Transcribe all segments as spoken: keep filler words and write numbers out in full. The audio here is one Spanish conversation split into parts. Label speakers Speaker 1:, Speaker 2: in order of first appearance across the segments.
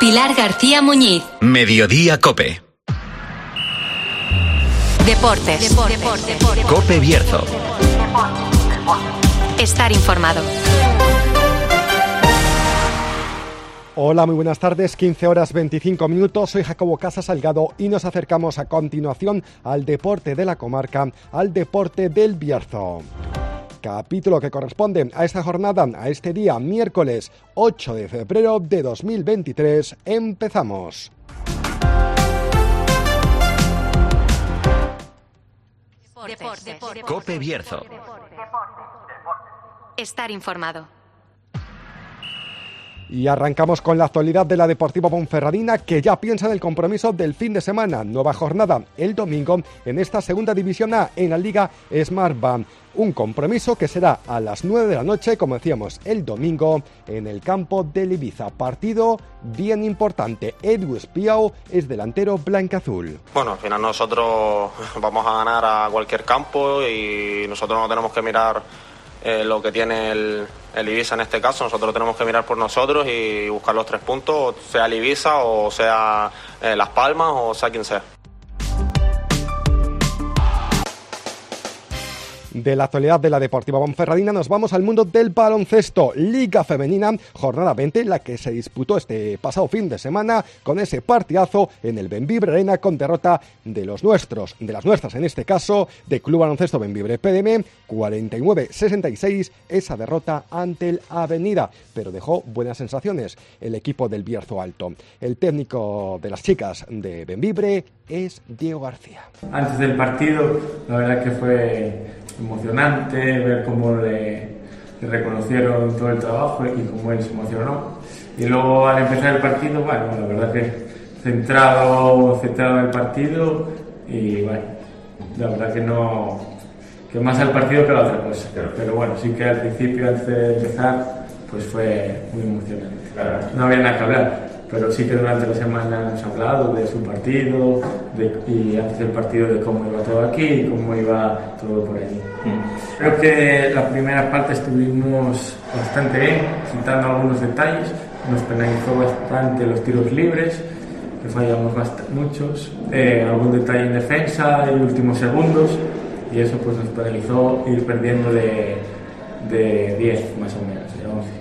Speaker 1: Pilar García Muñiz.
Speaker 2: Mediodía COPE.
Speaker 1: Deportes. Deportes. Deportes.
Speaker 2: COPE Bierzo.
Speaker 1: Estar informado.
Speaker 3: Hola, muy buenas tardes, quince horas veinticinco minutos, soy Jacobo Casa Salgado y nos acercamos a continuación al deporte de la comarca, al deporte del Bierzo. Capítulo que corresponde a esta jornada, a este día, miércoles ocho de febrero de dos mil veintitrés. Empezamos.
Speaker 1: Deportes. Deportes.
Speaker 2: COPE Bierzo.
Speaker 1: Estar informado.
Speaker 3: Y arrancamos con la actualidad de la Deportiva Ponferradina, que ya piensa en el compromiso del fin de semana. Nueva jornada el domingo en esta segunda división A en la Liga Smartbank. Un compromiso que será a las nueve de la noche, como decíamos, el domingo en el campo del Ibiza. Partido bien importante. Edu Espiau es delantero blancaazul.
Speaker 4: Bueno, al final nosotros vamos a ganar a cualquier campo y nosotros no tenemos que mirar eh, lo que tiene el, el Ibiza en este caso. Nosotros tenemos que mirar por nosotros y buscar los tres puntos, sea el Ibiza o sea eh, Las Palmas o sea quien sea.
Speaker 3: De la actualidad de la Deportiva Ponferradina nos vamos al mundo del baloncesto. Liga Femenina, jornada veinte, la que se disputó este pasado fin de semana con ese partidazo en el Bembibre Arena con derrota de los nuestros, de las nuestras en este caso, de Club Baloncesto Bembibre P D M, cuarenta y nueve sesenta y seis, esa derrota ante el Avenida, pero dejó buenas sensaciones el equipo del Bierzo Alto. El técnico de las chicas de Bembibre es Diego García.
Speaker 5: Antes del partido, la verdad que fue emocionante ver cómo le, le reconocieron todo el trabajo y cómo él se emocionó. Y luego al empezar el partido, bueno, la verdad que centrado, centrado en el partido y bueno, la verdad que no, que más al partido que a la otra cosa. Pero bueno, sí que al principio, antes de empezar, pues fue muy emocionante. No había nada que hablar, pero sí que durante la semana hemos hablado de su partido de, y antes del partido de cómo iba todo aquí y cómo iba todo por allí. Mm. Creo que la primera parte estuvimos bastante bien, quitando algunos detalles. Nos penalizó bastante los tiros libres, que fallamos bast- muchos, eh, algún detalle en defensa en últimos segundos, y eso pues nos penalizó ir perdiendo de, de diez más o menos, de once.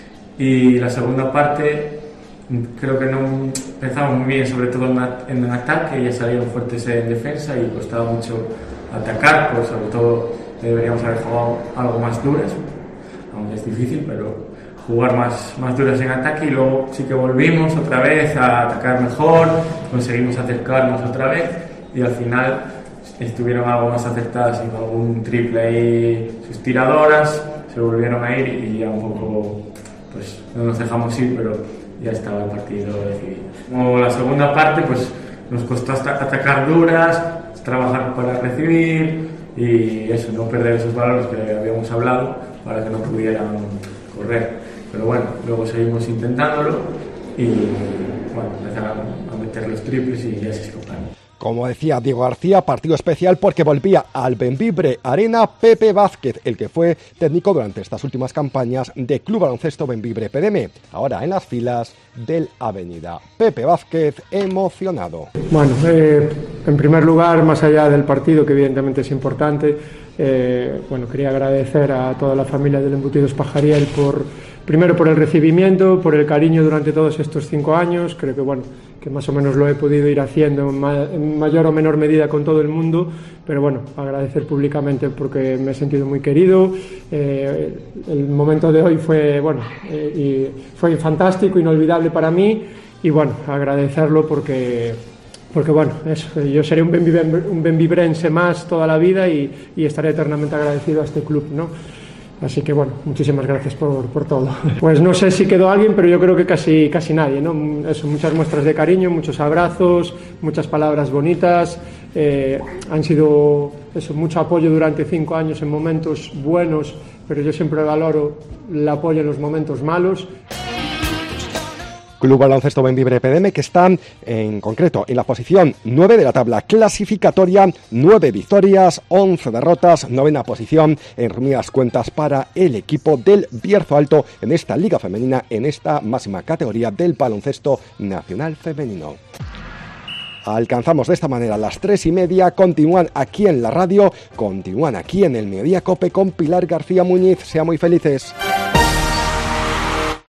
Speaker 5: Y la segunda parte creo que no empezamos muy bien, sobre todo en el ataque, ya salieron fuertes en defensa y costaba mucho atacar, pues sobre todo deberíamos haber jugado algo más duras, aunque es difícil, pero jugar más, más duras en ataque, y luego sí que volvimos otra vez a atacar mejor, conseguimos acercarnos otra vez y al final estuvieron algo más acertadas en algún triple y sus tiradoras se volvieron a ir y ya un poco pues no nos dejamos ir, pero ya estaba el partido decidido. Como la segunda parte, pues nos costó hasta atacar duras, trabajar para recibir y eso, no perder esos balones que habíamos hablado para que no pudieran correr. Pero bueno, luego seguimos intentándolo y bueno, empezaron a meter los triples y ya se escaparon.
Speaker 3: Como decía Diego García, partido especial porque volvía al Bembibre Arena Pepe Vázquez, el que fue técnico durante estas últimas campañas de Club Baloncesto Bembibre P D M, ahora en las filas del Avenida. Pepe Vázquez emocionado.
Speaker 6: Bueno, eh, en primer lugar, más allá del partido, que evidentemente es importante, eh, bueno, quería agradecer a toda la familia del Embutidos Pajariel por, primero por el recibimiento, por el cariño durante todos estos cinco años. Creo que bueno, que más o menos lo he podido ir haciendo en, ma- en mayor o menor medida con todo el mundo, pero bueno, agradecer públicamente porque me he sentido muy querido. Eh, el momento de hoy fue, bueno, eh, y fue fantástico, inolvidable para mí, y bueno, agradecerlo porque, porque bueno, eso, yo seré un benvibren- un benvibrense más toda la vida y, y estaré eternamente agradecido a este club, ¿no? Así que bueno, muchísimas gracias por, por todo. Pues no sé si quedó alguien, pero yo creo que casi, casi nadie, ¿no? Eso, muchas muestras de cariño, muchos abrazos, muchas palabras bonitas. Eh, han sido eso, mucho apoyo durante cinco años en momentos buenos, pero yo siempre valoro el apoyo en los momentos malos.
Speaker 3: Club Baloncesto Bembibre P D M, que están en concreto en la posición nueve de la tabla clasificatoria, nueve victorias, once derrotas, novena posición en reunidas cuentas para el equipo del Bierzo Alto en esta liga femenina, en esta máxima categoría del baloncesto nacional femenino. Alcanzamos de esta manera las tres y media, continúan aquí en la radio, continúan aquí en el Mediodía Cope con Pilar García Muñiz. Sean muy felices.